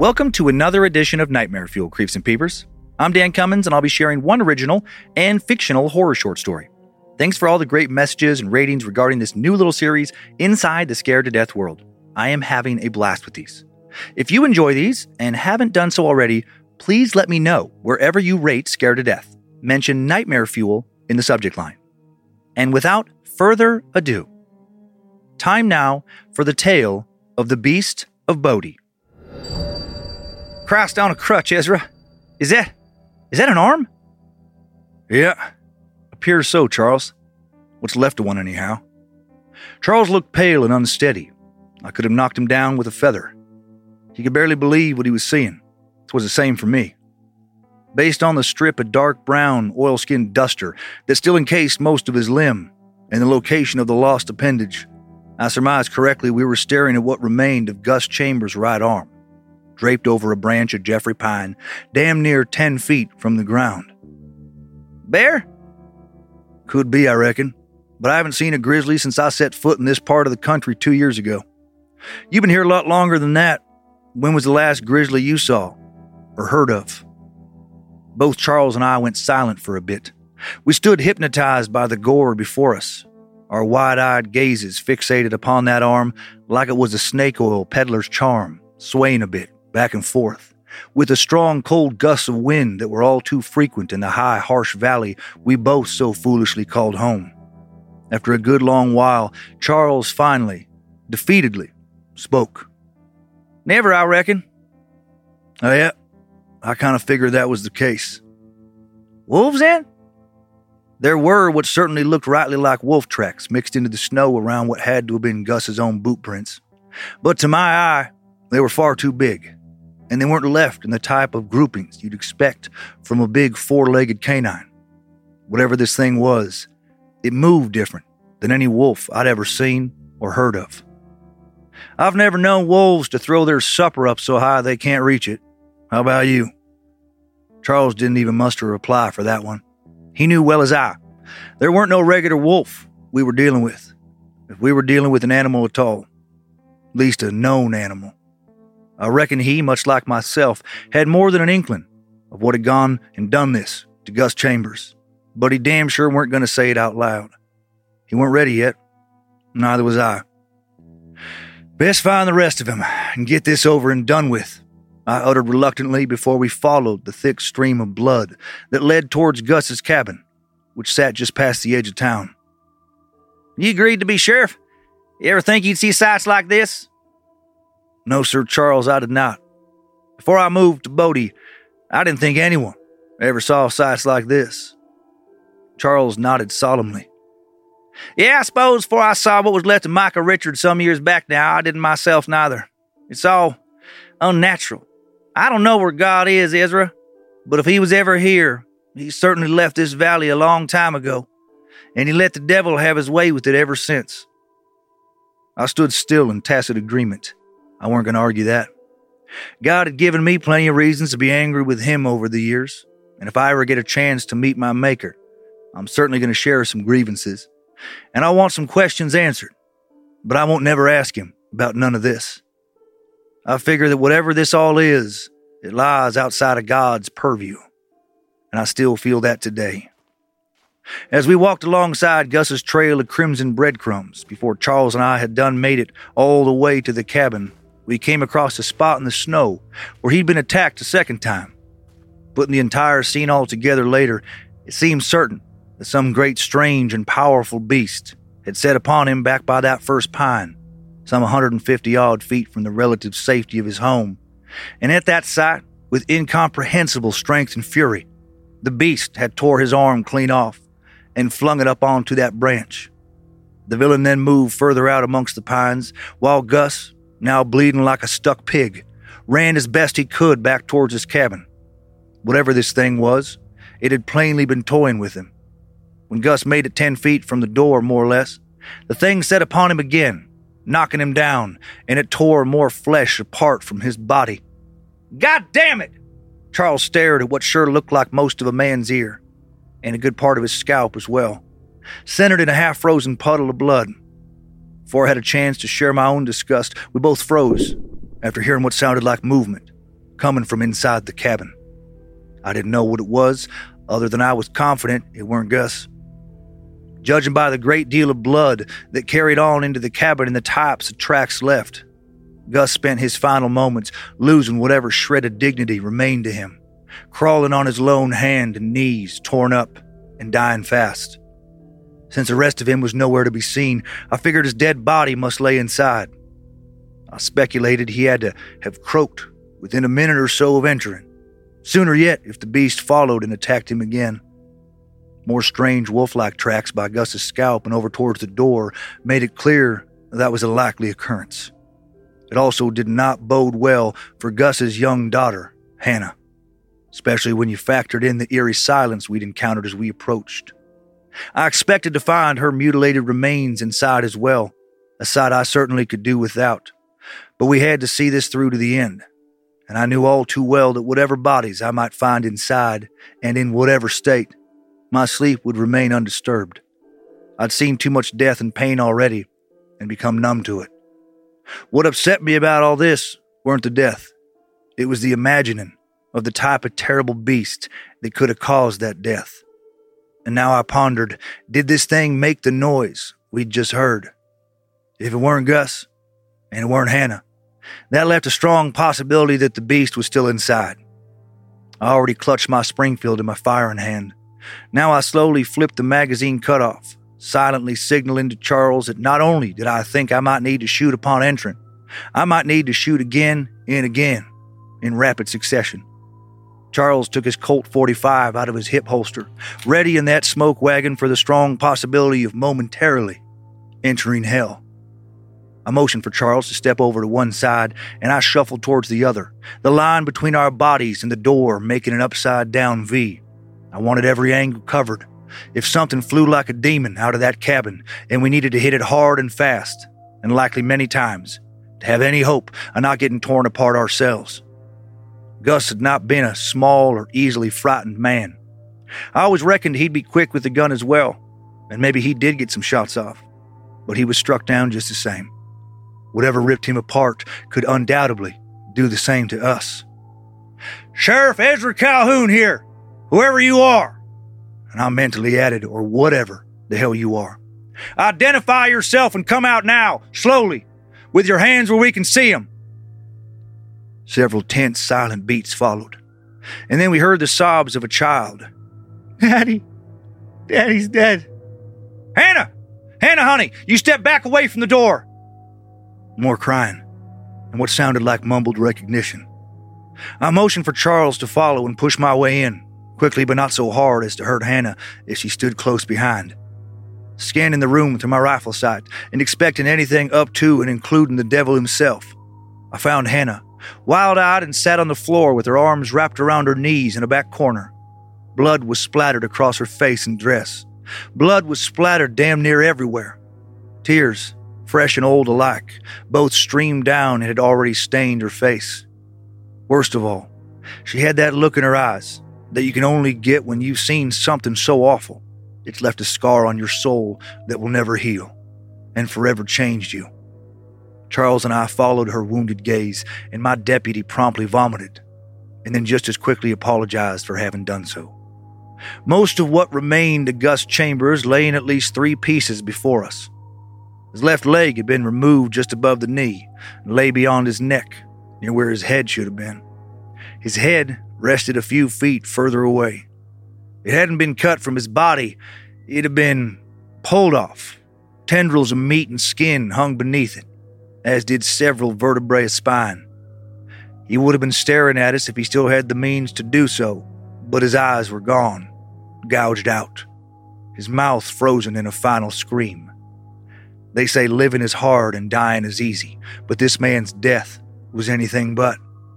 Welcome to another edition of Nightmare Fuel, Creeps and Peepers. I'm Dan Cummins, and I'll be sharing one original and fictional horror short story. Thanks for all the great messages and ratings regarding this new little series, Inside the Scared to Death World. I am having a blast with these. If you enjoy these and haven't done so already, please let me know wherever you rate Scared to Death. Mention Nightmare Fuel in the subject line. And without further ado, time now for the tale of the Beast of Bodhi. Christ on a crutch, Ezra. Is that an arm? Yeah, appears so, Charles. What's left of one, anyhow. Charles looked pale and unsteady. I could have knocked him down with a feather. He could barely believe what he was seeing. 'Twas the same for me. Based on the strip of dark brown, oilskin duster that still encased most of his limb and the location of the lost appendage, I surmised correctly we were staring at what remained of Gus Chambers' right arm, draped over a branch of Jeffrey pine, damn near 10 feet from the ground. Bear? Could be, I reckon, but I haven't seen a grizzly since I set foot in this part of the country 2 years ago. You've been here a lot longer than that. When was the last grizzly you saw or heard of? Both Charles and I went silent for a bit. We stood hypnotized by the gore before us, our wide-eyed gazes fixated upon that arm like it was a snake oil peddler's charm, swaying a bit, back and forth, with the strong, cold gusts of wind that were all too frequent in the high, harsh valley we both so foolishly called home. After a good long while, Charles finally, defeatedly, spoke. Never, I reckon. Oh, yeah, I kind of figured that was the case. Wolves, then? There were what certainly looked rightly like wolf tracks mixed into the snow around what had to have been Gus's own boot prints. But to my eye, they were far too big, and they weren't left in the type of groupings you'd expect from a big four-legged canine. Whatever this thing was, it moved different than any wolf I'd ever seen or heard of. I've never known wolves to throw their supper up so high they can't reach it. How about you? Charles didn't even muster a reply for that one. He knew well as I, there weren't no regular wolf we were dealing with, if we were dealing with an animal at all, at least a known animal. I reckon he, much like myself, had more than an inkling of what had gone and done this to Gus Chambers, but he damn sure weren't going to say it out loud. He weren't ready yet. Neither was I. Best find the rest of him and get this over and done with, I uttered reluctantly before we followed the thick stream of blood that led towards Gus's cabin, which sat just past the edge of town. You agreed to be sheriff? You ever think you'd see sights like this? No, Sir Charles, I did not. Before I moved to Bodhi, I didn't think anyone ever saw sights like this. Charles nodded solemnly. Yeah, I suppose before I saw what was left of Micah Richards some years back now, I didn't myself neither. It's all unnatural. I don't know where God is, Ezra, but if he was ever here, he certainly left this valley a long time ago, and he let the devil have his way with it ever since. I stood still in tacit agreement. I weren't going to argue that. God had given me plenty of reasons to be angry with him over the years, and if I ever get a chance to meet my Maker, I'm certainly going to share some grievances, and I want some questions answered, but I won't never ask him about none of this. I figure that whatever this all is, it lies outside of God's purview, and I still feel that today. As we walked alongside Gus's trail of crimson breadcrumbs before Charles and I had done made it all the way to the cabin, we came across a spot in the snow where he'd been attacked a second time. Putting the entire scene all together later, it seemed certain that some great strange and powerful beast had set upon him back by that first pine, some 150-odd feet from the relative safety of his home. And at that sight, with incomprehensible strength and fury, the beast had tore his arm clean off and flung it up onto that branch. The villain then moved further out amongst the pines, while Gus, now bleeding like a stuck pig, ran as best he could back towards his cabin. Whatever this thing was, it had plainly been toying with him. When Gus made it 10 feet from the door, more or less, the thing set upon him again, knocking him down, and it tore more flesh apart from his body. God damn it! Charles stared at what sure looked like most of a man's ear, and a good part of his scalp as well, centered in a half-frozen puddle of blood. Before I had a chance to share my own disgust, we both froze after hearing what sounded like movement coming from inside the cabin. I didn't know what it was, other than I was confident it weren't Gus. Judging by the great deal of blood that carried on into the cabin and the types of tracks left, Gus spent his final moments losing whatever shred of dignity remained to him, crawling on his lone hand and knees, torn up, and dying fast. Since the rest of him was nowhere to be seen, I figured his dead body must lay inside. I speculated he had to have croaked within a minute or so of entering. Sooner yet if the beast followed and attacked him again. More strange wolf-like tracks by Gus's scalp and over towards the door made it clear that was a likely occurrence. It also did not bode well for Gus's young daughter, Hannah, especially when you factored in the eerie silence we'd encountered as we approached. I expected to find her mutilated remains inside as well, a sight I certainly could do without, but we had to see this through to the end, and I knew all too well that whatever bodies I might find inside, and in whatever state, my sleep would remain undisturbed. I'd seen too much death and pain already, and become numb to it. What upset me about all this weren't the death. It was the imagining of the type of terrible beast that could have caused that death. And now I pondered, did this thing make the noise we'd just heard? If it weren't Gus, and it weren't Hannah, that left a strong possibility that the beast was still inside. I already clutched my Springfield in my firing hand. Now I slowly flipped the magazine cutoff, silently signaling to Charles that not only did I think I might need to shoot upon entrant, I might need to shoot again and again in rapid succession. Charles took his Colt 45 out of his hip holster, ready in that smoke wagon for the strong possibility of momentarily entering hell. I motioned for Charles to step over to one side, and I shuffled towards the other, the line between our bodies and the door making an upside-down V. I wanted every angle covered. If something flew like a demon out of that cabin, and we needed to hit it hard and fast, and likely many times, to have any hope of not getting torn apart ourselves. Gus had not been a small or easily frightened man. I always reckoned he'd be quick with the gun as well, and maybe he did get some shots off, but he was struck down just the same. Whatever ripped him apart could undoubtedly do the same to us. "Sheriff Ezra Calhoun here, whoever you are," and I mentally added, or whatever the hell you are. "Identify yourself and come out now, slowly, with your hands where we can see them." Several tense, silent beats followed, and then we heard the sobs of a child. Daddy's dead." Hannah, honey, you step back away from the door." More crying, and what sounded like mumbled recognition. I motioned for Charles to follow and push my way in, quickly but not so hard as to hurt Hannah as she stood close behind. Scanning the room through my rifle sight and expecting anything up to and including the devil himself, I found Hannah, wild-eyed and sat on the floor with her arms wrapped around her knees in a back corner. Blood was splattered across her face and dress. Blood was splattered damn near everywhere. Tears, fresh and old alike, both streamed down and had already stained her face. Worst of all, she had that look in her eyes that you can only get when you've seen something so awful. It's left a scar on your soul that will never heal and forever changed you. Charles and I followed her wounded gaze, and my deputy promptly vomited, and then just as quickly apologized for having done so. Most of what remained of Gus Chambers lay in at least 3 pieces before us. His left leg had been removed just above the knee and lay beyond his neck, near where his head should have been. His head rested a few feet further away. It hadn't been cut from his body, it had been pulled off. Tendrils of meat and skin hung beneath it, as did several vertebrae of spine. He would have been staring at us if he still had the means to do so, but his eyes were gone, gouged out, his mouth frozen in a final scream. They say living is hard and dying is easy, but this man's death was anything but.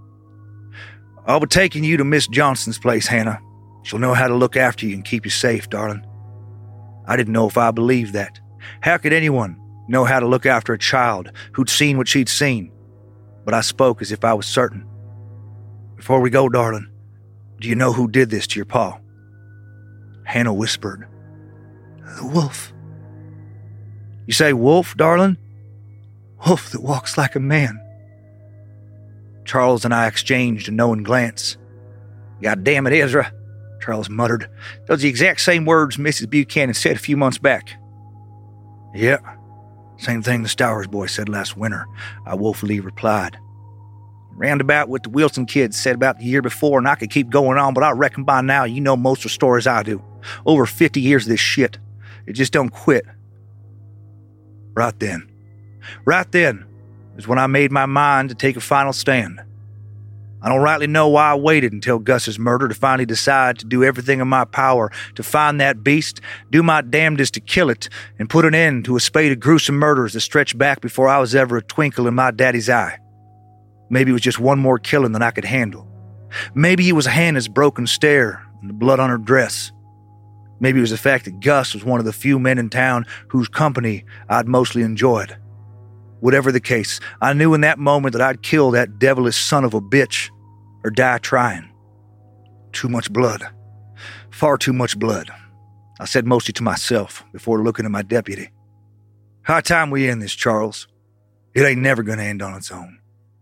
"I'll be taking you to Miss Johnson's place, Hannah. She'll know how to look after you and keep you safe, darling." I didn't know if I believed that. How could anyone know how to look after a child who'd seen what she'd seen? But I spoke as if I was certain. "Before we go, darling, do you know who did this to your pa?" Hannah whispered, "The wolf." "You say wolf, darling?" "Wolf that walks like a man." Charles and I exchanged a knowing glance. "God damn it, Ezra," Charles muttered. "Those are the exact same words Mrs. Buchanan said a few months back." "Yeah, same thing the Stowers boy said last winter," I woefully replied. "Roundabout what the Wilson kids said about the year before, and I could keep going on, but I reckon by now you know most of the stories I do. Over 50 years of this shit. It just don't quit." Right then is when I made my mind to take a final stand. I don't rightly know why I waited until Gus's murder to finally decide to do everything in my power to find that beast, do my damnedest to kill it, and put an end to a spate of gruesome murders that stretched back before I was ever a twinkle in my daddy's eye. Maybe it was just one more killing than I could handle. Maybe it was Hannah's broken stare and the blood on her dress. Maybe it was the fact that Gus was one of the few men in town whose company I'd mostly enjoyed. Whatever the case, I knew in that moment that I'd kill that devilish son of a bitch, or die trying. Too much blood. Far too much blood. I said mostly to myself before looking at my deputy. High time we end this, Charles. It ain't never gonna end on its own.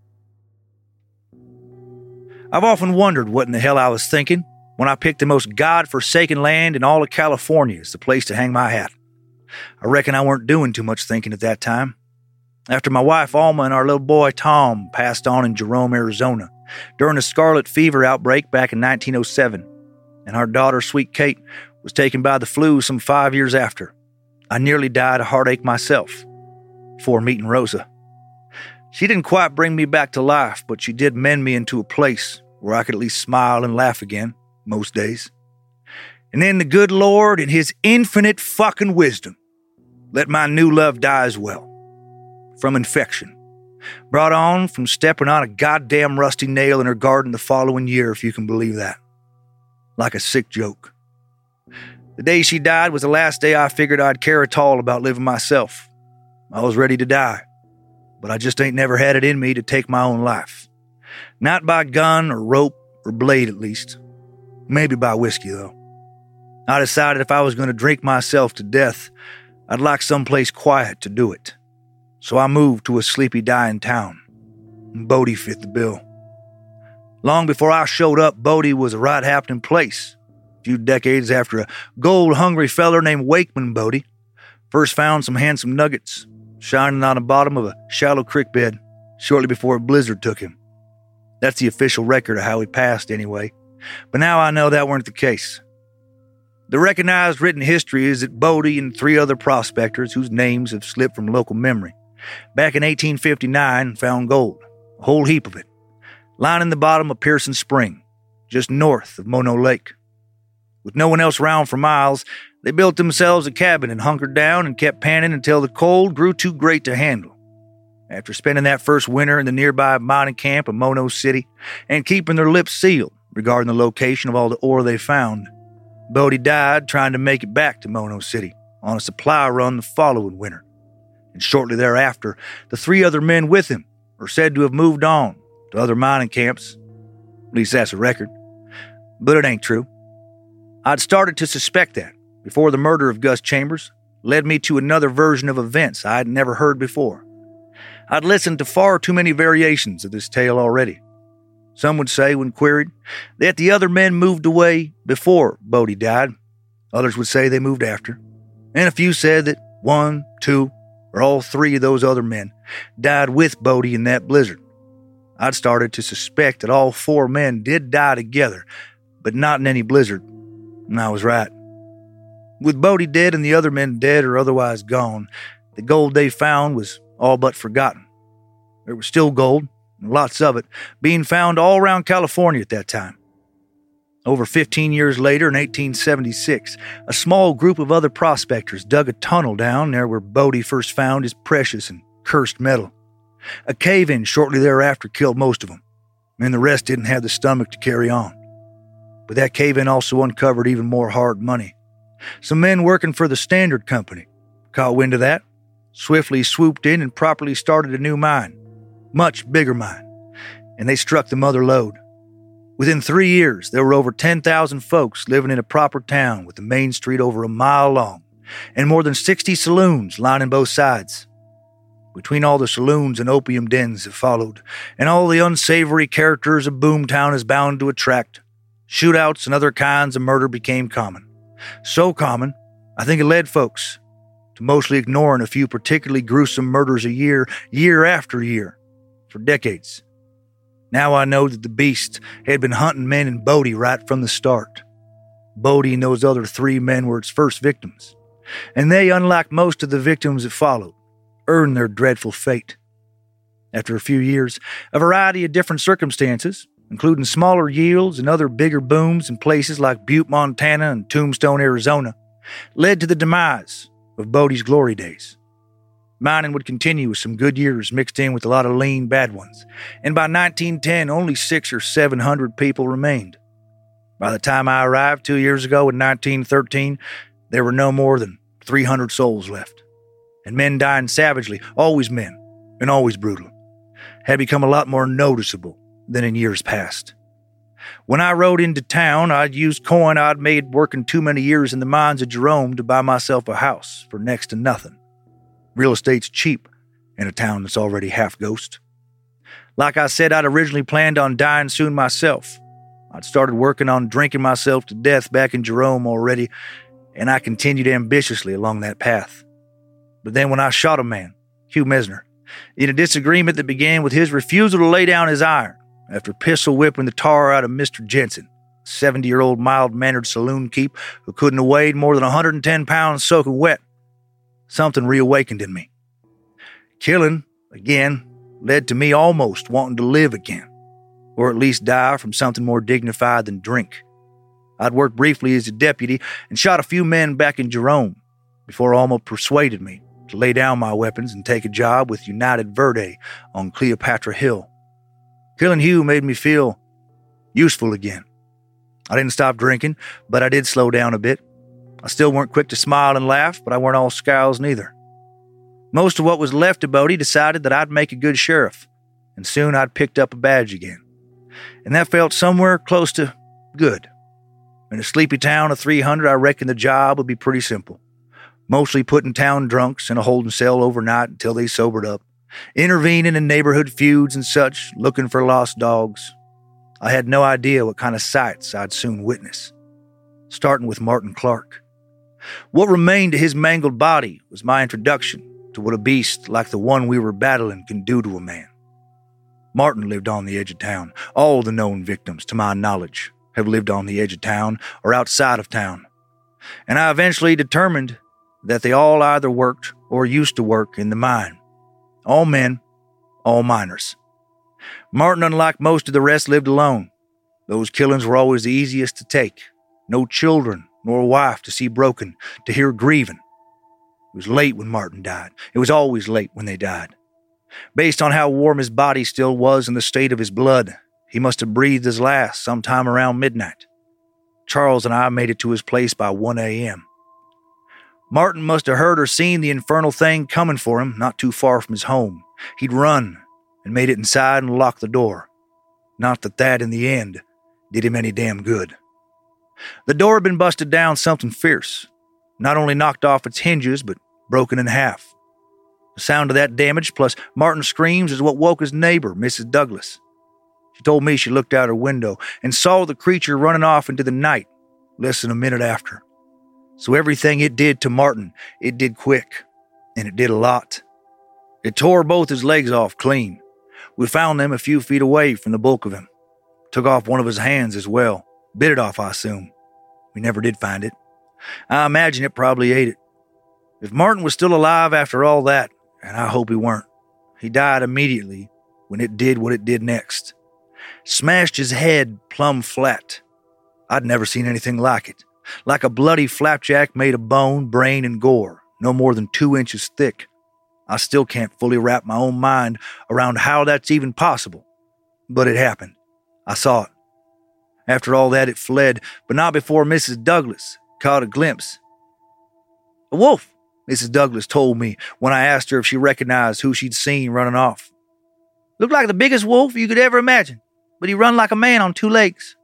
I've often wondered what in the hell I was thinking when I picked the most God-forsaken land in all of California as the place to hang my hat. I reckon I weren't doing too much thinking at that time. After my wife Alma and our little boy Tom passed on in Jerome, Arizona, during a scarlet fever outbreak back in 1907, and our daughter, sweet Kate, was taken by the flu some 5 years after, I nearly died of heartache myself before meeting Rosa. She didn't quite bring me back to life, but she did mend me into a place where I could at least smile and laugh again, most days. And then the good Lord, in his infinite fucking wisdom, let my new love die as well. From infection. Brought on from stepping on a goddamn rusty nail in her garden the following year, if you can believe that. Like a sick joke. The day she died was the last day I figured I'd care at all about living myself. I was ready to die, but I just ain't never had it in me to take my own life. Not by gun or rope or blade, at least. Maybe by whiskey, though. I decided if I was going to drink myself to death, I'd like someplace quiet to do it. So I moved to a sleepy, dying town. Bodie fit the bill. Long before I showed up, Bodie was a right happening place. A few decades after a gold-hungry feller named Wakeman Bodie first found some handsome nuggets shining on the bottom of a shallow creek bed shortly before a blizzard took him. That's the official record of how he passed anyway. But now I know that weren't the case. The recognized written history is that Bodie and 3 other prospectors, whose names have slipped from local memory, back in 1859 found gold, a whole heap of it, lining the bottom of Pearson Spring, just north of Mono Lake. With no one else around for miles, they built themselves a cabin and hunkered down and kept panning until the cold grew too great to handle. After spending that first winter in the nearby mining camp of Mono City and keeping their lips sealed regarding the location of all the ore they found, Bodie died trying to make it back to Mono City on a supply run the following winter. And shortly thereafter, the 3 other men with him are said to have moved on to other mining camps. At least that's a record. But it ain't true. I'd started to suspect that before the murder of Gus Chambers led me to another version of events I'd never heard before. I'd listened to far too many variations of this tale already. Some would say, when queried, that the other men moved away before Bodie died. Others would say they moved after. And a few said that 1, 2, or all 3 of those other men died with Bodie in that blizzard. I'd started to suspect that all 4 men did die together, but not in any blizzard. And I was right. With Bodie dead and the other men dead or otherwise gone, the gold they found was all but forgotten. There was still gold, and lots of it, being found all around California at that time. Over 15 years later, in 1876, a small group of other prospectors dug a tunnel down there where Bodie first found his precious and cursed metal. A cave-in shortly thereafter killed most of them, and the rest didn't have the stomach to carry on. But that cave-in also uncovered even more hard money. Some men working for the Standard Company caught wind of that, swiftly swooped in and properly started a new mine, much bigger mine, and they struck the mother lode. Within 3 years, there were over 10,000 folks living in a proper town with the main street over a mile long and more than 60 saloons lining both sides. between all the saloons and opium dens that followed, and all the unsavory characters a boomtown is bound to attract, shootouts and other kinds of murder became common. So common, I think it led folks to mostly ignoring a few particularly gruesome murders a year, year after year, for decades. Now I know that the beast had been hunting men in Bodie right from the start. Bodie and those other 3 men were its first victims, and they, unlike most of the victims that followed, earned their dreadful fate. After a few years, a variety of different circumstances, including smaller yields and other bigger booms in places like Butte, Montana and Tombstone, Arizona, led to the demise of Bodie's glory days. Mining would continue with some good years mixed in with a lot of lean bad ones, and by 1910 only 600 or 700 people remained. By the time I arrived 2 years ago in 1913, there were no more than 300 souls left. And men dying savagely, always men, and always brutal, had become a lot more noticeable than in years past. When I rode into town, I'd used coin I'd made working too many years in the mines of Jerome to buy myself a house for next to nothing. Real estate's cheap in a town that's already half ghost. Like I said, I'd originally planned on dying soon myself. I'd started working on drinking myself to death back in Jerome already, and I continued ambitiously along that path. But then when I shot a man, Hugh Mesner, in a disagreement that began with his refusal to lay down his iron after pistol whipping the tar out of Mr. Jensen, a 70-year-old mild-mannered saloon keep who couldn't have weighed more than 110 pounds soaking wet, something reawakened in me. Killing, again, led to me almost wanting to live again, or at least die from something more dignified than drink. I'd worked briefly as a deputy and shot a few men back in Jerome before Alma persuaded me to lay down my weapons and take a job with United Verde on Cleopatra Hill. Killing Hugh made me feel useful again. I didn't stop drinking, but I did slow down a bit. I still weren't quick to smile and laugh, but I weren't all scowls neither. Most of what was left of Bodie decided that I'd make a good sheriff, and soon I'd picked up a badge again. And that felt somewhere close to good. In a sleepy town of 300, I reckon the job would be pretty simple. Mostly putting town drunks in a holding cell overnight until they sobered up, intervening in neighborhood feuds and such, looking for lost dogs. I had no idea what kind of sights I'd soon witness, starting with Martin Clark. What remained to his mangled body was my introduction to what a beast like the one we were battling can do to a man. Martin lived on the edge of town. All the known victims, to my knowledge, have lived on the edge of town or outside of town. And I eventually determined that they all either worked or used to work in the mine. All men, all miners. Martin, unlike most of the rest, lived alone. Those killings were always the easiest to take. No children nor a wife to see broken, to hear grieving. It was late when Martin died. It was always late when they died. Based on how warm his body still was and the state of his blood, he must have breathed his last sometime around midnight. Charles and I made it to his place by 1 a.m. Martin must have heard or seen the infernal thing coming for him not too far from his home. He'd run and made it inside and locked the door. Not that in the end did him any damn good. The door had been busted down something fierce. Not only knocked off its hinges, but broken in half. The sound of that damage plus Martin's screams is what woke his neighbor, Mrs. Douglas. She told me she looked out her window and saw the creature running off into the night less than a minute after. So everything it did to Martin, it did quick, and it did a lot. It tore both his legs off clean. We found them a few feet away from the bulk of him. Took off one of his hands as well. Bit it off, I assume. We never did find it. I imagine it probably ate it. If Martin was still alive after all that, and I hope he weren't, he died immediately when it did what it did next. Smashed his head plumb flat. I'd never seen anything like it. Like a bloody flapjack made of bone, brain, and gore, no more than 2 inches thick. I still can't fully wrap my own mind around how that's even possible. But it happened. I saw it. After all that, it fled, but not before Mrs. Douglas caught a glimpse. "A wolf," Mrs. Douglas told me when I asked her if she recognized who she'd seen running off. "Looked like the biggest wolf you could ever imagine, but he run like a man on 2 legs.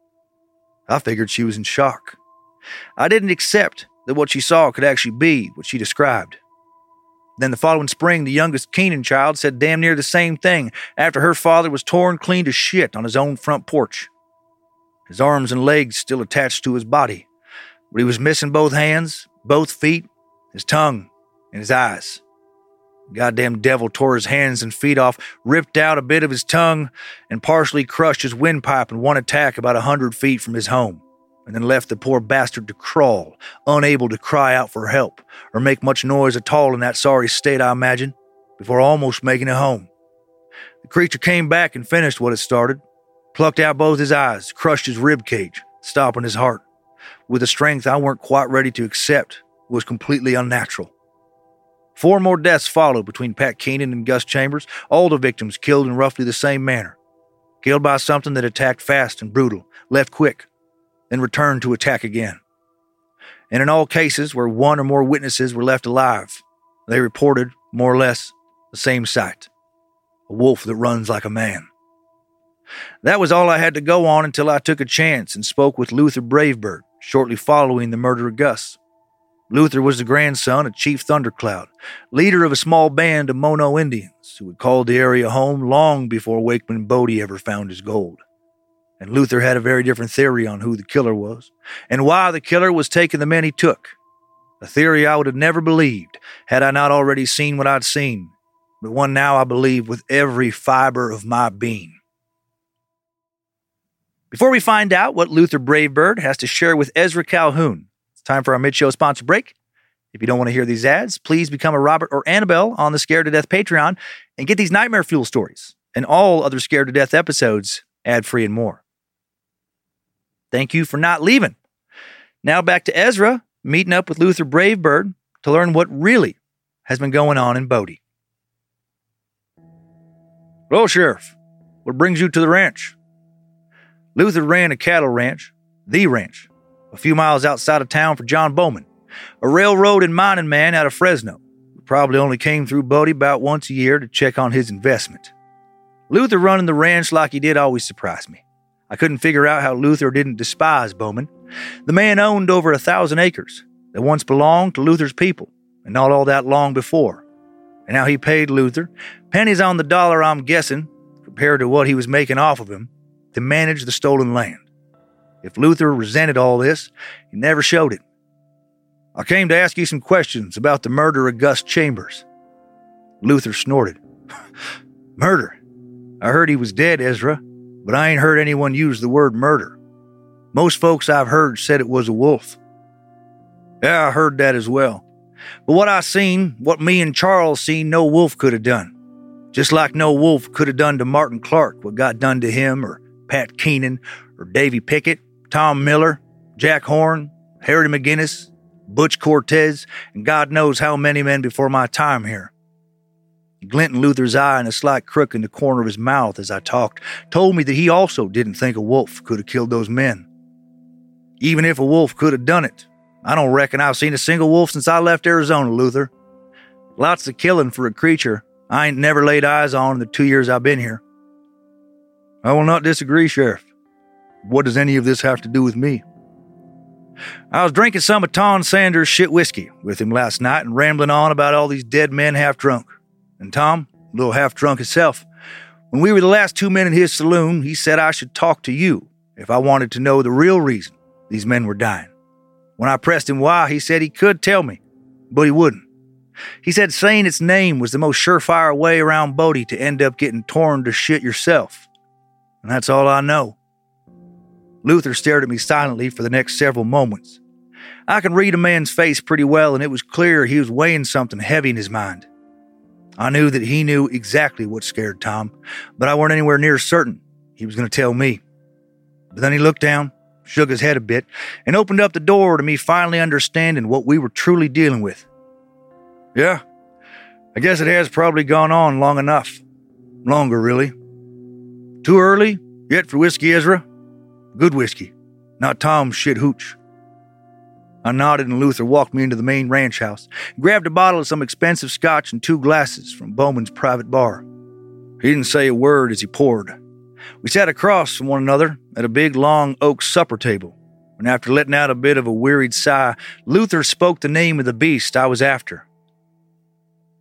I figured she was in shock. I didn't accept that what she saw could actually be what she described. Then the following spring, the youngest Keenan child said damn near the same thing after her father was torn clean to shit on his own front porch. His arms and legs still attached to his body, but he was missing both hands, both feet, his tongue, and his eyes. The goddamn devil tore his hands and feet off, ripped out a bit of his tongue, and partially crushed his windpipe in one attack about 100 feet from his home, and then left the poor bastard to crawl, unable to cry out for help or make much noise at all in that sorry state, I imagine, before almost making it home. The creature came back and finished what it started, plucked out both his eyes, crushed his rib cage, stopping his heart, with a strength I weren't quite ready to accept. It was completely unnatural. 4 more deaths followed between Pat Keenan and Gus Chambers, all the victims killed in roughly the same manner. Killed by something that attacked fast and brutal, left quick, then returned to attack again. And in all cases where 1 or more witnesses were left alive, they reported, more or less, the same sight. A wolf that runs like a man. That was all I had to go on until I took a chance and spoke with Luther Bravebird shortly following the murder of Gus. Luther was the grandson of Chief Thundercloud, leader of a small band of Mono Indians who had called the area home long before Wakeman Bodie ever found his gold. And Luther had a very different theory on who the killer was and why the killer was taking the men he took. A theory I would have never believed had I not already seen what I'd seen, but one now I believe with every fiber of my being. Before we find out what Luther Bravebird has to share with Ezra Calhoun, it's time for our mid-show sponsor break. If you don't want to hear these ads, please become a Robert or Annabelle on the Scared to Death Patreon and get these Nightmare Fuel stories and all other Scared to Death episodes ad-free and more. Thank you for not leaving. Now back to Ezra, meeting up with Luther Bravebird to learn what really has been going on in Bodie. Well, Sheriff, what brings you to the ranch? Luther ran a cattle ranch, the ranch, a few miles outside of town for John Bowman, a railroad and mining man out of Fresno, who probably only came through Bodie about once a year to check on his investment. Luther running the ranch like he did always surprised me. I couldn't figure out how Luther didn't despise Bowman. The man owned over 1,000 acres that once belonged to Luther's people, and not all that long before. And now he paid Luther, pennies on the dollar I'm guessing, compared to what he was making off of him, to manage the stolen land. If Luther resented all this, he never showed it. I came to ask you some questions about the murder of Gus Chambers. Luther snorted. Murder? I heard he was dead, Ezra, but I ain't heard anyone use the word murder. Most folks I've heard said it was a wolf. Yeah, I heard that as well. But what I seen, what me and Charles seen, no wolf could have done. Just like no wolf could have done to Martin Clark what got done to him, or Pat Keenan, or Davy Pickett, Tom Miller, Jack Horn, Harry McGinnis, Butch Cortez, and God knows how many men before my time here. The glint in Luther's eye and a slight crook in the corner of his mouth as I talked told me that he also didn't think a wolf could have killed those men. Even if a wolf could have done it, I don't reckon I've seen a single wolf since I left Arizona, Luther. Lots of killing for a creature I ain't never laid eyes on in the 2 years I've been here. I will not disagree, Sheriff. What does any of this have to do with me? I was drinking some of Tom Sanders' shit whiskey with him last night and rambling on about all these dead men half drunk. And Tom, a little half drunk himself, when we were the last 2 men in his saloon, he said I should talk to you if I wanted to know the real reason these men were dying. When I pressed him why, he said he could tell me, but he wouldn't. He said saying its name was the most surefire way around Bodie to end up getting torn to shit yourself. And that's all I know. Luther stared at me silently for the next several moments. I could read a man's face pretty well, and it was clear he was weighing something heavy in his mind. I knew that he knew exactly what scared Tom, but I weren't anywhere near certain he was going to tell me. But then he looked down, shook his head a bit, and opened up the door to me finally understanding what we were truly dealing with. Yeah, I guess it has probably gone on long enough. Longer, really. Too early yet for whiskey, Ezra? Good whiskey, not Tom's shit hooch. I nodded and Luther walked me into the main ranch house, grabbed a bottle of some expensive scotch and 2 glasses from Bowman's private bar. He didn't say a word as he poured. We sat across from one another at a big, long oak supper table, and after letting out a bit of a wearied sigh, Luther spoke the name of the beast I was after.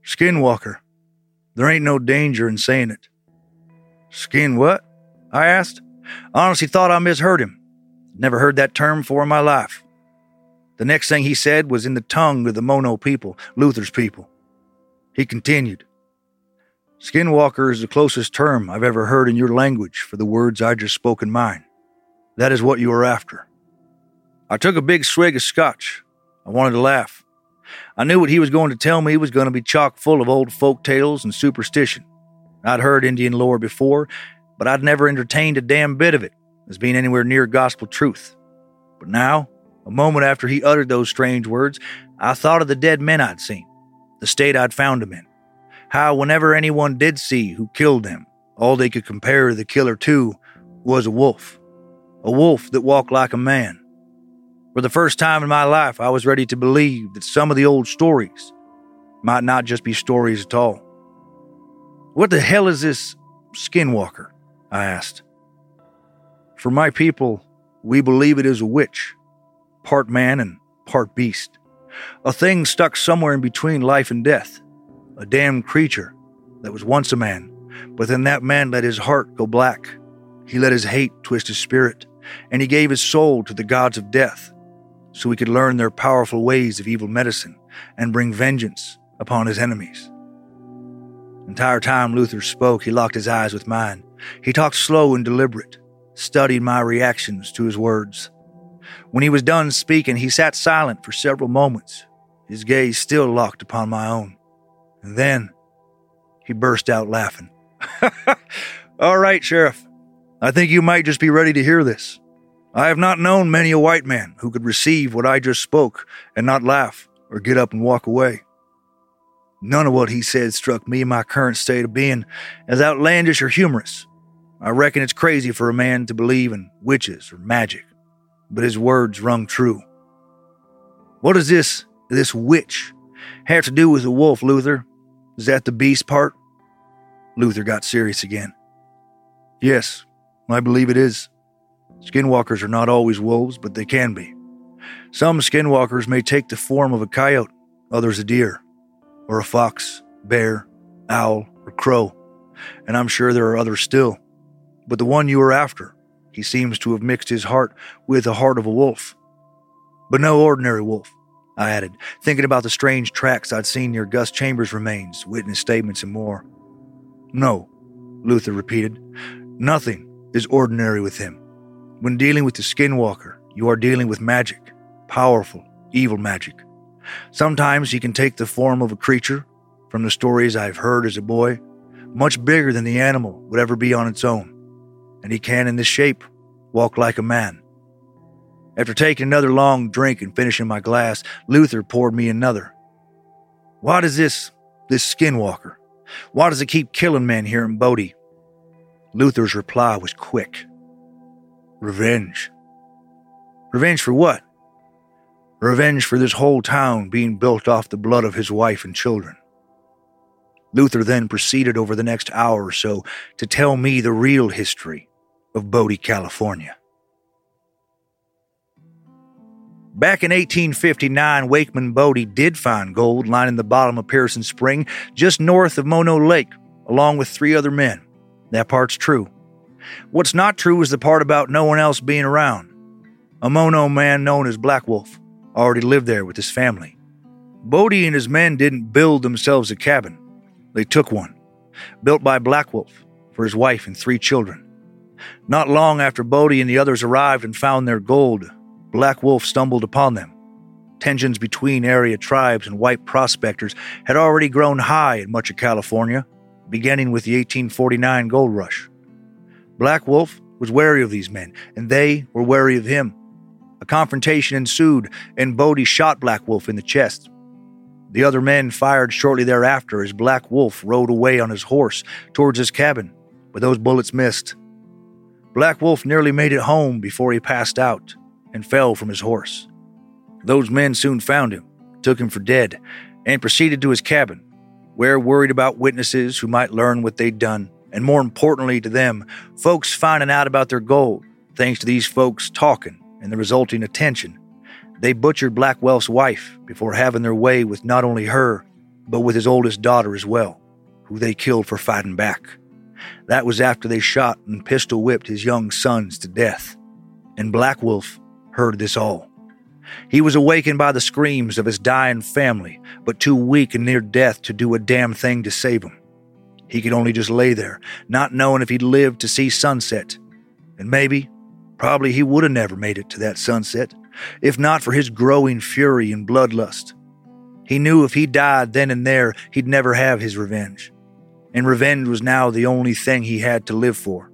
Skinwalker. There ain't no danger in saying it. Skin what? I asked. I honestly thought I misheard him. Never heard that term before in my life. The next thing he said was in the tongue of the Mono people, Luther's people. He continued, Skinwalker is the closest term I've ever heard in your language for the words I just spoke in mine. That is what you are after. I took a big swig of scotch. I wanted to laugh. I knew what he was going to tell me was going to be chock full of old folk tales and superstition. I'd heard Indian lore before, but I'd never entertained a damn bit of it as being anywhere near gospel truth. But now, a moment after he uttered those strange words, I thought of the dead men I'd seen, the state I'd found them in, how whenever anyone did see who killed them, all they could compare the killer to was a wolf that walked like a man. For the first time in my life, I was ready to believe that some of the old stories might not just be stories at all. What the hell is this Skinwalker? I asked. For my people, we believe it is a witch, part man and part beast. A thing stuck somewhere in between life and death. A damned creature that was once a man, but then that man let his heart go black. He let his hate twist his spirit, and he gave his soul to the gods of death, so he could learn their powerful ways of evil medicine and bring vengeance upon his enemies. The entire time Luther spoke, he locked his eyes with mine. He talked slow and deliberate, studied my reactions to his words. When he was done speaking, he sat silent for several moments, his gaze still locked upon my own. And then he burst out laughing. All right, Sheriff. I think you might just be ready to hear this. I have not known many a white man who could receive what I just spoke and not laugh or get up and walk away. None of what he said struck me in my current state of being as outlandish or humorous. I reckon it's crazy for a man to believe in witches or magic, but his words rung true. What does this witch have to do with the wolf, Luther? Is that the beast part? Luther got serious again. Yes, I believe it is. Skinwalkers are not always wolves, but they can be. Some skinwalkers may take the form of a coyote, others a deer, or a fox, bear, owl, or crow, and I'm sure there are others still. But the one you are after, he seems to have mixed his heart with the heart of a wolf. But no ordinary wolf, I added, thinking about the strange tracks I'd seen near Gus Chambers' remains, witness statements, and more. No, Luther repeated. Nothing is ordinary with him. When dealing with the Skinwalker, you are dealing with magic, powerful, evil magic. Sometimes he can take the form of a creature, from the stories I've heard as a boy, much bigger than the animal would ever be on its own. And he can, in this shape, walk like a man. After taking another long drink and finishing my glass, Luther poured me another. Why does this Skinwalker, why does it keep killing men here in Bodie? Luther's reply was quick. Revenge. Revenge for what? Revenge for this whole town being built off the blood of his wife and children. Luther then proceeded over the next hour or so to tell me the real history of Bodie, California. Back in 1859, Wakeman Bodie did find gold lining the bottom of Pearson Spring, just north of Mono Lake, along with 3 other men. That part's true. What's not true is the part about no one else being around. A Mono man known as Black Wolf already lived there with his family. Bodie and his men didn't build themselves a cabin. They took one, built by Black Wolf for his wife and 3 children. Not long after Bodie and the others arrived and found their gold, Black Wolf stumbled upon them. Tensions between area tribes and white prospectors had already grown high in much of California, beginning with the 1849 gold rush. Black Wolf was wary of these men, and they were wary of him. A confrontation ensued, and Bodie shot Black Wolf in the chest. The other men fired shortly thereafter as Black Wolf rode away on his horse towards his cabin, but those bullets missed. Black Wolf nearly made it home before he passed out and fell from his horse. Those men soon found him, took him for dead, and proceeded to his cabin, where, worried about witnesses who might learn what they'd done, and more importantly to them, folks finding out about their gold, thanks to these folks talking and the resulting attention, they butchered Black Wolf's wife before having their way with not only her, but with his oldest daughter as well, who they killed for fighting back. That was after they shot and pistol whipped his young sons to death. And Black Wolf heard this all. He was awakened by the screams of his dying family, but too weak and near death to do a damn thing to save them. He could only just lay there, not knowing if he'd live to see sunset. And probably he would have never made it to that sunset, if not for his growing fury and bloodlust. He knew if he died then and there, he'd never have his revenge. And revenge was now the only thing he had to live for.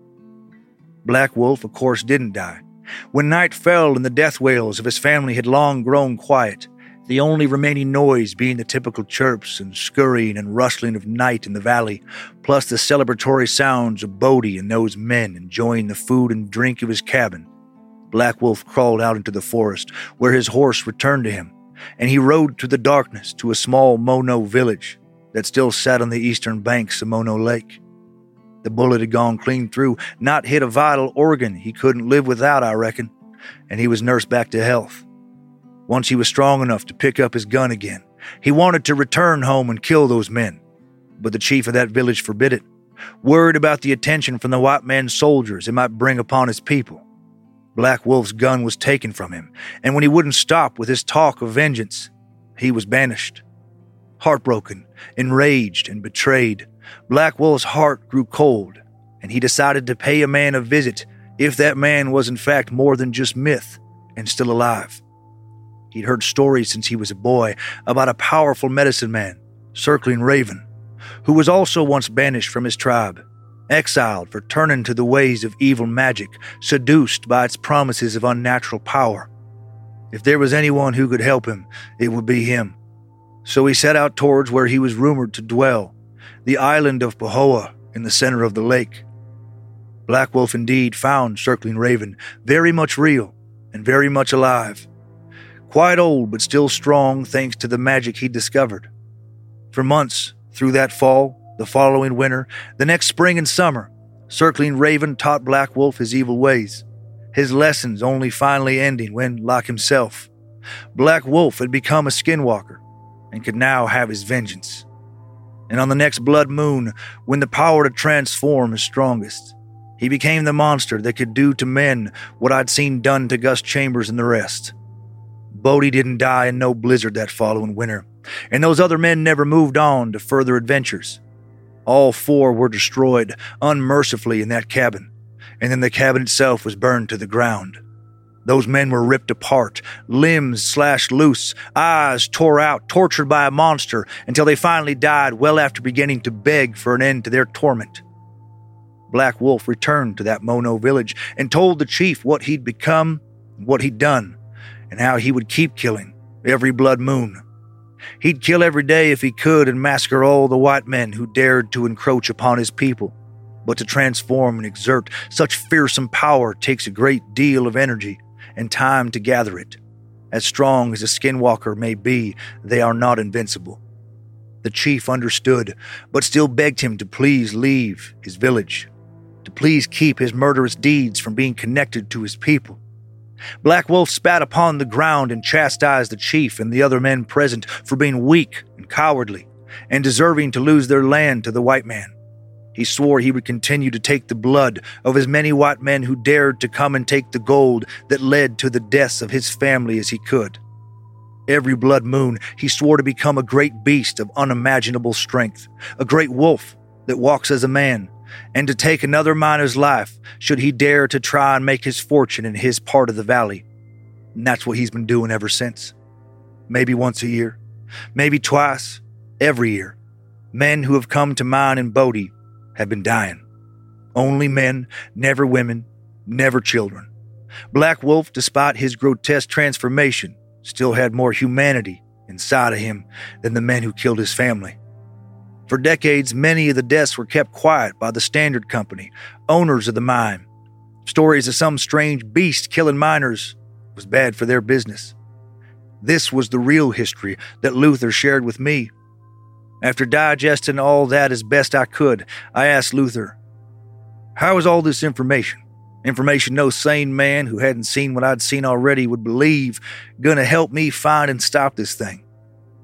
Black Wolf, of course, didn't die. When night fell and the death wails of his family had long grown quiet, the only remaining noise being the typical chirps and scurrying and rustling of night in the valley, plus the celebratory sounds of Bodie and those men enjoying the food and drink of his cabin, Black Wolf crawled out into the forest, where his horse returned to him, and he rode through the darkness to a small Mono village that still sat on the eastern banks of Mono Lake. The bullet had gone clean through, not hit a vital organ he couldn't live without, I reckon, and he was nursed back to health. Once he was strong enough to pick up his gun again, he wanted to return home and kill those men, but the chief of that village forbid it, worried about the attention from the white man's soldiers it might bring upon his people. Black Wolf's gun was taken from him, and when he wouldn't stop with his talk of vengeance, he was banished. Heartbroken, enraged, and betrayed, Black Wolf's heart grew cold, and he decided to pay a man a visit if that man was in fact more than just myth and still alive. He'd heard stories since he was a boy about a powerful medicine man, Circling Raven, who was also once banished from his tribe, exiled for turning to the ways of evil magic, seduced by its promises of unnatural power. If there was anyone who could help him, it would be him. So he set out towards where he was rumored to dwell, the island of Pahoa in the center of the lake. Black Wolf indeed found Circling Raven very much real and very much alive. Quite old but still strong thanks to the magic he'd discovered. For months, through that fall, the following winter, the next spring and summer, Circling Raven taught Black Wolf his evil ways, his lessons only finally ending when, like himself, Black Wolf had become a skinwalker and could now have his vengeance. And on the next blood moon, when the power to transform is strongest, he became the monster that could do to men what I'd seen done to Gus Chambers and the rest. Bodie didn't die in no blizzard that following winter, and those other men never moved on to further adventures. All four were destroyed unmercifully in that cabin, and then the cabin itself was burned to the ground. Those men were ripped apart, limbs slashed loose, eyes tore out, tortured by a monster until they finally died well after beginning to beg for an end to their torment. Black Wolf returned to that Mono village and told the chief what he'd become, what he'd done, and how he would keep killing every blood moon. He'd kill every day if he could and massacre all the white men who dared to encroach upon his people. But to transform and exert such fearsome power takes a great deal of energy and time to gather it. As strong as a skinwalker may be, they are not invincible. The chief understood, but still begged him to please leave his village, to please keep his murderous deeds from being connected to his people. Black Wolf spat upon the ground and chastised the chief and the other men present for being weak and cowardly and deserving to lose their land to the white man. He swore he would continue to take the blood of as many white men who dared to come and take the gold that led to the deaths of his family as he could. Every blood moon, he swore to become a great beast of unimaginable strength, a great wolf that walks as a man, and to take another miner's life should he dare to try and make his fortune in his part of the valley. And that's what he's been doing ever since. Maybe once a year, maybe twice, every year. Men who have come to mine in Bodie have been dying. Only men, never women, never children. Black Wolf, despite his grotesque transformation, still had more humanity inside of him than the men who killed his family. For decades, many of the deaths were kept quiet by the Standard Company, owners of the mine. Stories of some strange beast killing miners was bad for their business. This was the real history that Luther shared with me. After digesting all that as best I could, I asked Luther, "How is all this information? Information no sane man who hadn't seen what I'd seen already would believe gonna help me find and stop this thing?"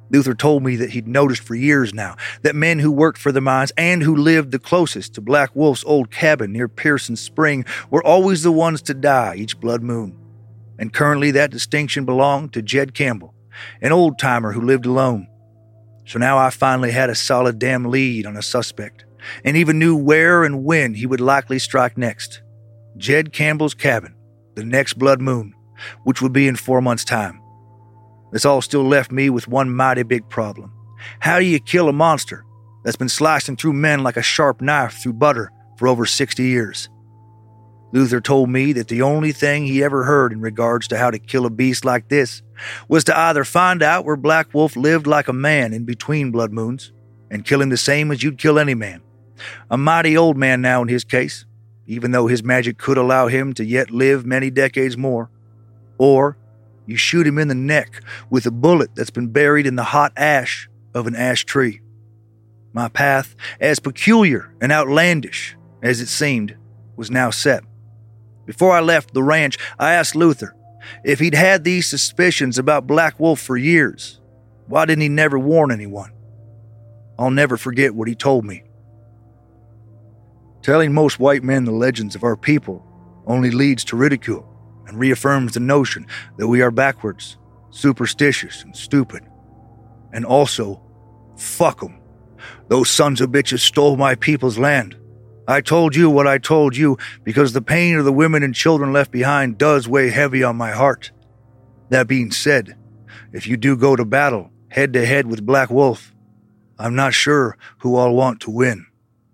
Luther told me that he'd noticed for years now that men who worked for the mines and who lived the closest to Black Wolf's old cabin near Pearson Spring were always the ones to die each blood moon. And currently that distinction belonged to Jed Campbell, an old-timer who lived alone. So now I finally had a solid damn lead on a suspect, and even knew where and when he would likely strike next. Jed Campbell's cabin, the next blood moon, which would be in 4 months' time. This all still left me with one mighty big problem. How do you kill a monster that's been slicing through men like a sharp knife through butter for over 60 years? Luther told me that the only thing he ever heard in regards to how to kill a beast like this was to either find out where Black Wolf lived like a man in between blood moons and kill him the same as you'd kill any man. A mighty old man now in his case, even though his magic could allow him to yet live many decades more. Or you shoot him in the neck with a bullet that's been buried in the hot ash of an ash tree. My path, as peculiar and outlandish as it seemed, was now set. Before I left the ranch, I asked Luther if he'd had these suspicions about Black Wolf for years. Why didn't he never warn anyone? I'll never forget what he told me. Telling most white men the legends of our people only leads to ridicule and reaffirms the notion that we are backwards, superstitious, and stupid. And also, fuck 'em. Those sons of bitches stole my people's land. I told you what I told you because the pain of the women and children left behind does weigh heavy on my heart. That being said, if you do go to battle head-to-head with Black Wolf, I'm not sure who I'll want to win.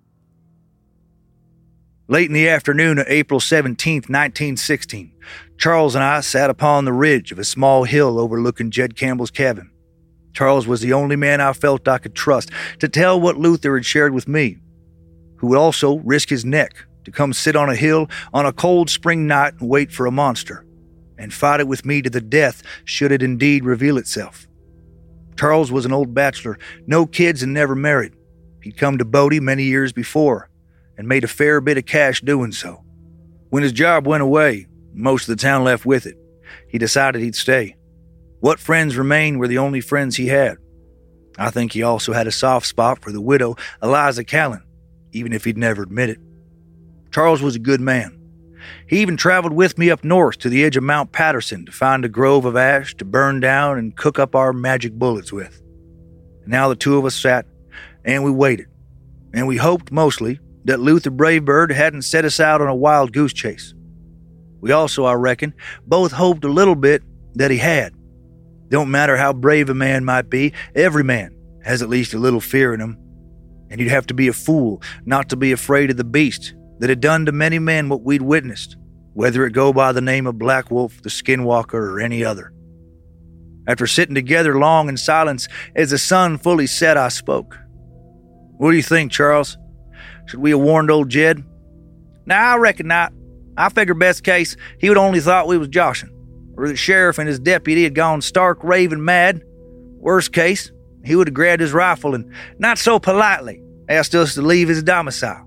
Late in the afternoon of April 17th, 1916, Charles and I sat upon the ridge of a small hill overlooking Jed Campbell's cabin. Charles was the only man I felt I could trust to tell what Luther had shared with me, who would also risk his neck to come sit on a hill on a cold spring night and wait for a monster, and fight it with me to the death should it indeed reveal itself. Charles was an old bachelor, no kids and never married. He'd come to Bodie many years before, and made a fair bit of cash doing so. When his job went away, most of the town left with it. He decided he'd stay. What friends remained were the only friends he had. I think he also had a soft spot for the widow, Eliza Callan, even if he'd never admit it. Charles was a good man. He even traveled with me up north to the edge of Mount Patterson to find a grove of ash to burn down and cook up our magic bullets with. And now the two of us sat, and we waited. And we hoped mostly that Luther Bravebird hadn't set us out on a wild goose chase. We also, I reckon, both hoped a little bit that he had. Don't matter how brave a man might be, every man has at least a little fear in him. And you'd have to be a fool not to be afraid of the beast that had done to many men what we'd witnessed, whether it go by the name of Black Wolf, the Skinwalker, or any other. After sitting together long in silence, as the sun fully set, I spoke. What do you think, Charles? Should we have warned old Jed? Nah, I reckon not. I figure best case, he would only thought we was joshing, or the sheriff and his deputy had gone stark raving mad. Worst case, he would have grabbed his rifle and, not so politely, asked us to leave his domicile.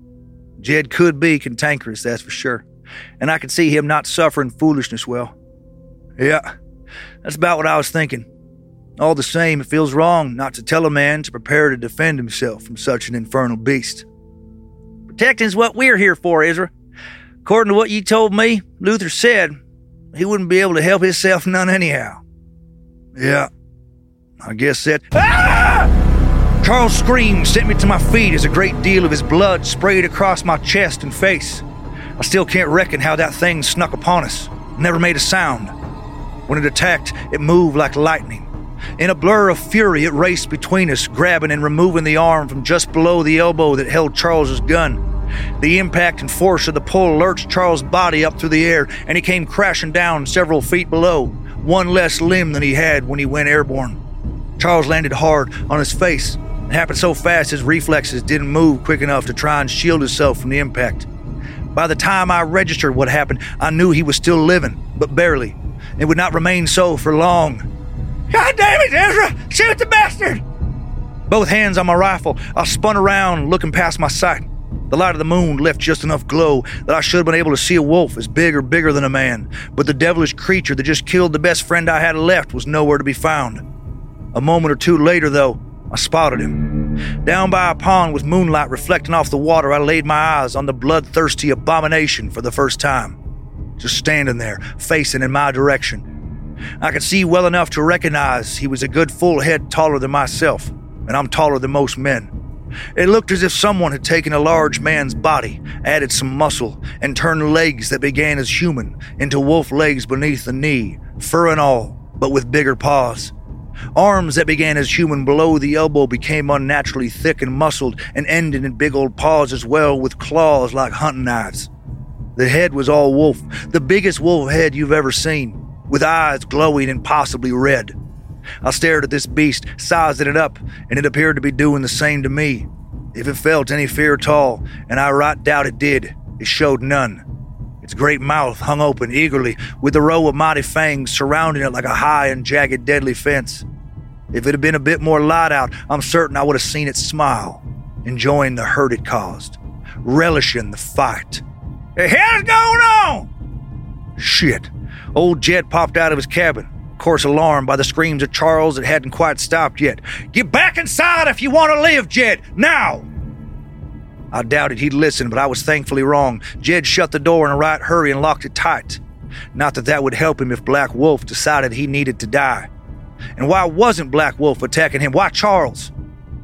Jed could be cantankerous, that's for sure, and I could see him not suffering foolishness well. Yeah, that's about what I was thinking. All the same, it feels wrong not to tell a man to prepare to defend himself from such an infernal beast. Protecting's what we're here for, Ezra. According to what you told me, Luther said he wouldn't be able to help himself none anyhow. Yeah, I guess that... Ah! Charles' scream sent me to my feet as a great deal of his blood sprayed across my chest and face. I still can't reckon how that thing snuck upon us. Never made a sound. When it attacked, it moved like lightning. In a blur of fury, it raced between us, grabbing and removing the arm from just below the elbow that held Charles's gun. The impact and force of the pull lurched Charles' body up through the air, and he came crashing down several feet below, one less limb than he had when he went airborne. Charles landed hard on his face. It happened so fast his reflexes didn't move quick enough to try and shield himself from the impact. By the time I registered what happened, I knew he was still living, but barely, and would not remain so for long. God damn it, Ezra! Shoot the bastard! Both hands on my rifle, I spun around, looking past my sight. The light of the moon left just enough glow that I should have been able to see a wolf as bigger than a man, but the devilish creature that just killed the best friend I had left was nowhere to be found. A moment or two later, though, I spotted him. Down by a pond with moonlight reflecting off the water, I laid my eyes on the bloodthirsty abomination for the first time. Just standing there, facing in my direction. I could see well enough to recognize he was a good full head taller than myself, and I'm taller than most men. It looked as if someone had taken a large man's body, added some muscle, and turned legs that began as human into wolf legs beneath the knee, fur and all, but with bigger paws. Arms that began as human below the elbow became unnaturally thick and muscled and ended in big old paws as well, with claws like hunting knives. The head was all wolf, the biggest wolf head you've ever seen, with eyes glowing and possibly red. I stared at this beast, sizing it up, and it appeared to be doing the same to me. If it felt any fear at all, and I right doubt it did, it showed none. Its great mouth hung open eagerly, with a row of mighty fangs surrounding it like a high and jagged deadly fence. If it had been a bit more light out, I'm certain I would have seen it smile, enjoying the hurt it caused, relishing the fight. "The hell's going on?" Shit. Old Jed popped out of his cabin, of course alarmed by the screams of Charles that hadn't quite stopped yet. "Get back inside if you want to live, Jed, now!" I doubted he'd listen, but I was thankfully wrong. Jed shut the door in a right hurry and locked it tight. Not that that would help him if Black Wolf decided he needed to die. And why wasn't Black Wolf attacking him? Why Charles?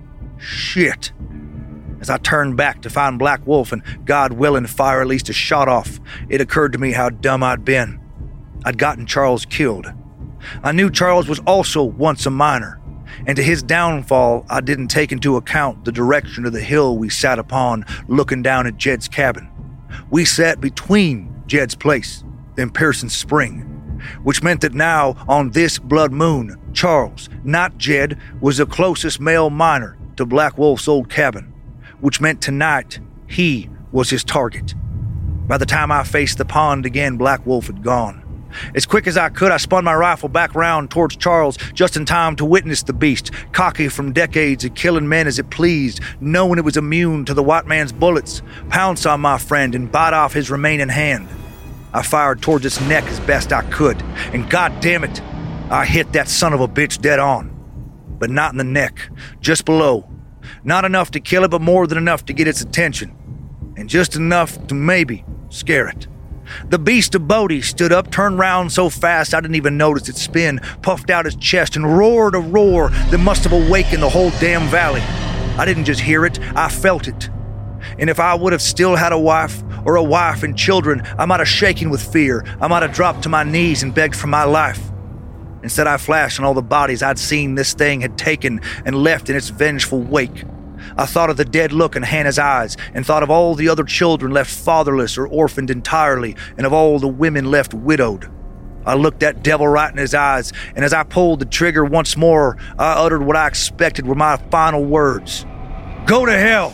Shit. As I turned back to find Black Wolf and, God willing, fire at least a shot off, it occurred to me how dumb I'd been. I'd gotten Charles killed. I knew Charles was also once a miner, and to his downfall, I didn't take into account the direction of the hill we sat upon, looking down at Jed's cabin. We sat between Jed's place and Pearson's Spring, which meant that now, on this blood moon, Charles, not Jed, was the closest male miner to Black Wolf's old cabin, which meant tonight he was his target. By the time I faced the pond again, Black Wolf had gone. As quick as I could, I spun my rifle back round towards Charles, just in time to witness the beast, cocky from decades of killing men as it pleased, knowing it was immune to the white man's bullets, pounce on my friend and bite off his remaining hand. I fired towards its neck as best I could, and God damn it, I hit that son of a bitch dead on. But not in the neck, just below. Not enough to kill it, but more than enough to get its attention. And just enough to maybe scare it. The beast of Bodie stood up, turned round so fast I didn't even notice it spin, puffed out his chest, and roared a roar that must have awakened the whole damn valley. I didn't just hear it, I felt it. And if I would have still had a wife and children, I might have shaken with fear. I might have dropped to my knees and begged for my life. Instead, I flashed on all the bodies I'd seen this thing had taken and left in its vengeful wake. I thought of the dead look in Hannah's eyes and thought of all the other children left fatherless or orphaned entirely and of all the women left widowed. I looked that devil right in his eyes, and as I pulled the trigger once more, I uttered what I expected were my final words. "Go to hell!"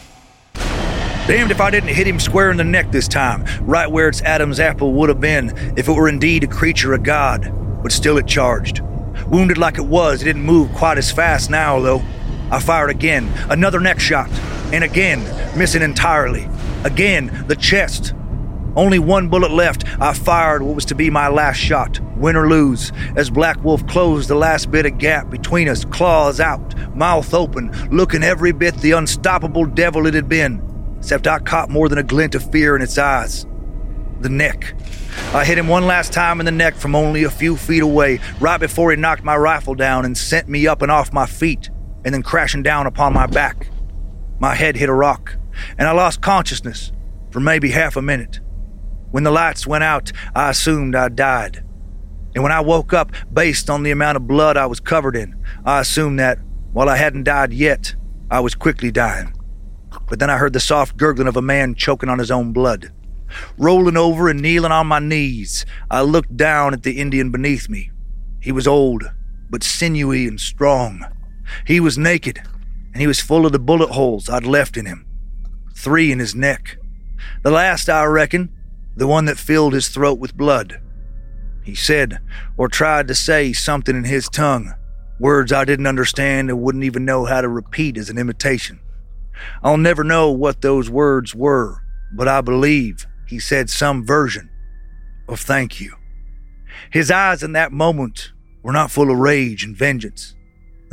Damned if I didn't hit him square in the neck this time, right where its Adam's apple would have been if it were indeed a creature of God, but still it charged. Wounded like it was, it didn't move quite as fast now, though. I fired again, another neck shot, and again, missing entirely. Again, the chest. Only one bullet left. I fired what was to be my last shot, win or lose, as Black Wolf closed the last bit of gap between us, claws out, mouth open, looking every bit the unstoppable devil it had been, except I caught more than a glint of fear in its eyes. The neck. I hit him one last time in the neck from only a few feet away, right before he knocked my rifle down and sent me up and off my feet, and then crashing down upon my back. My head hit a rock, and I lost consciousness for maybe half a minute. When the lights went out, I assumed I died. And when I woke up, based on the amount of blood I was covered in, I assumed that, while I hadn't died yet, I was quickly dying. But then I heard the soft gurgling of a man choking on his own blood. Rolling over and kneeling on my knees, I looked down at the Indian beneath me. He was old, but sinewy and strong. He was naked, and he was full of the bullet holes I'd left in him. 3 in his neck. The last, I reckon, the one that filled his throat with blood. He said, or tried to say, something in his tongue, words I didn't understand and wouldn't even know how to repeat as an imitation. I'll never know what those words were, but I believe he said some version of thank you. His eyes in that moment were not full of rage and vengeance.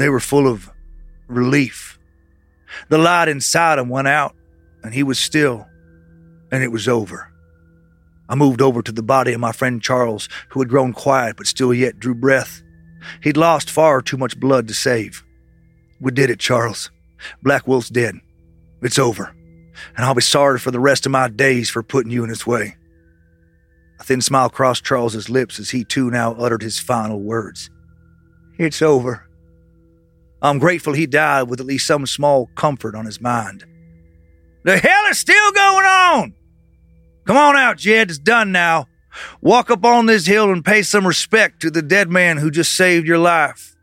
They were full of relief. The light inside him went out, and he was still, and it was over. I moved over to the body of my friend Charles, who had grown quiet but still yet drew breath. He'd lost far too much blood to save. We did it, Charles. Black Wolf's dead. It's over. And I'll be sorry for the rest of my days for putting you in its way. A thin smile crossed Charles's lips as he too now uttered his final words. It's over. I'm grateful he died with at least some small comfort on his mind. The hell is still going on? Come on out, Jed. It's done now. Walk up on this hill and pay some respect to the dead man who just saved your life.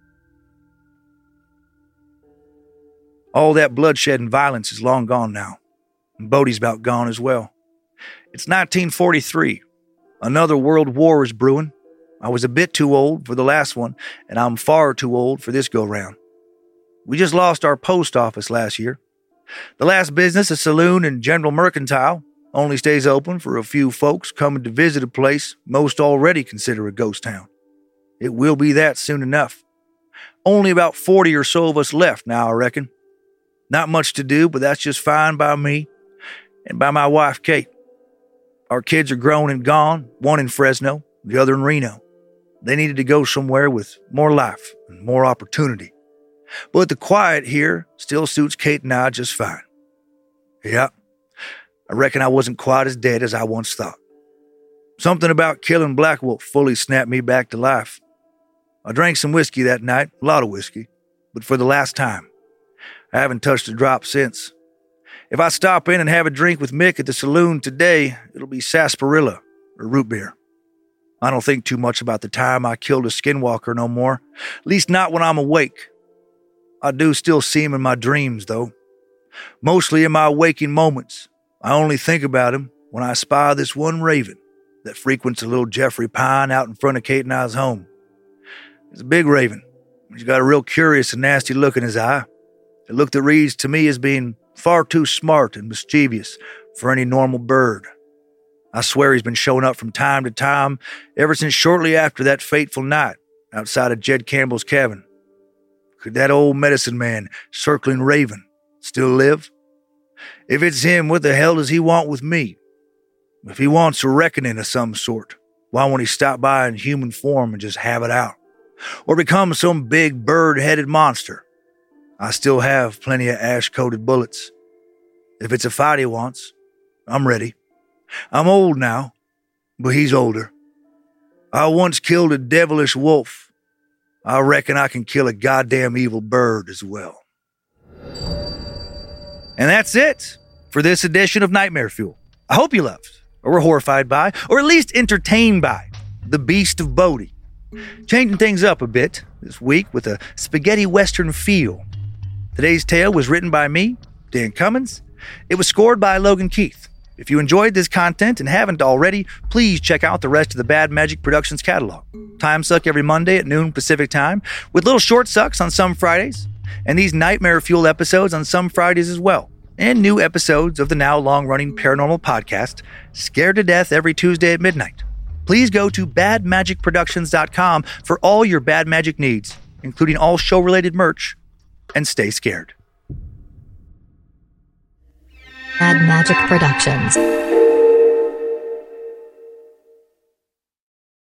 All that bloodshed and violence is long gone now, and Bodie's about gone as well. It's 1943. Another world war is brewing. I was a bit too old for the last one, and I'm far too old for this go-round. We just lost our post office last year. The last business, a saloon and general mercantile, only stays open for a few folks coming to visit a place most already consider a ghost town. It will be that soon enough. Only about 40 or so of us left now, I reckon. Not much to do, but that's just fine by me and by my wife, Kate. Our kids are grown and gone, one in Fresno, the other in Reno. They needed to go somewhere with more life and more opportunity. But the quiet here still suits Kate and I just fine. Yeah, I reckon I wasn't quite as dead as I once thought. Something about killing Black Wolf fully snapped me back to life. I drank some whiskey that night, a lot of whiskey, but for the last time. I haven't touched a drop since. If I stop in and have a drink with Mick at the saloon today, it'll be sarsaparilla or root beer. I don't think too much about the time I killed a skinwalker no more, at least not when I'm awake. I do still see him in my dreams, though. Mostly in my waking moments. I only think about him when I spy this one raven that frequents a little Jeffrey Pine out in front of Kate and I's home. It's a big raven. He's got a real curious and nasty look in his eye. A look that reads to me as being far too smart and mischievous for any normal bird. I swear he's been showing up from time to time ever since shortly after that fateful night outside of Jed Campbell's cabin. Could that old medicine man, circling raven, still live? If it's him, what the hell does he want with me? If he wants a reckoning of some sort, why won't he stop by in human form and just have it out? Or become some big bird-headed monster? I still have plenty of ash-coated bullets. If it's a fight he wants, I'm ready. I'm old now, but he's older. I once killed a devilish wolf. I reckon I can kill a goddamn evil bird as well. And that's it for this edition of Nightmare Fuel. I hope you loved, or were horrified by, or at least entertained by, the Beast of Bodie. Changing things up a bit this week with a spaghetti western feel. Today's tale was written by me, Dan Cummins. It was scored by Logan Keith. If you enjoyed this content and haven't already, please check out the rest of the Bad Magic Productions catalog. Time Suck every Monday at noon Pacific time, with little short sucks on some Fridays, and these Nightmare Fuel episodes on some Fridays as well, and new episodes of the now long-running paranormal podcast, Scared to Death, every Tuesday at midnight. Please go to badmagicproductions.com for all your Bad Magic needs, including all show-related merch, and stay scared. Bad Magic Productions.